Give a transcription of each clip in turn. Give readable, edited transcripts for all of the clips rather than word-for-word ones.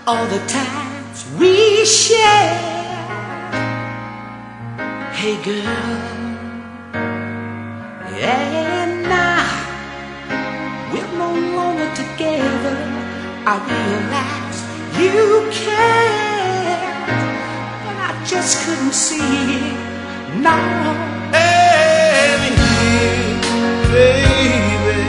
all the times we share. Hey girl, and now we're no longer together. I realize you care, but I just couldn't see it. No. And you, baby,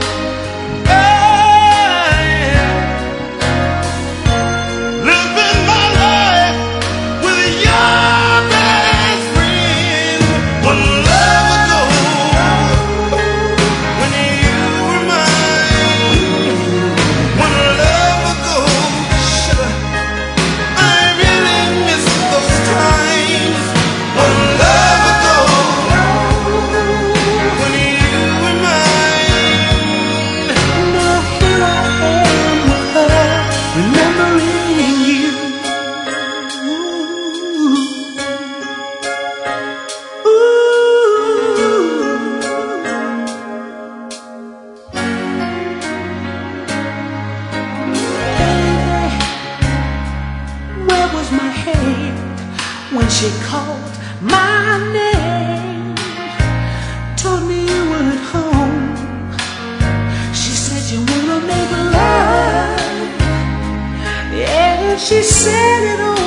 when she called my name, told me you were at home. She said you wanna make love, yeah, she said it all.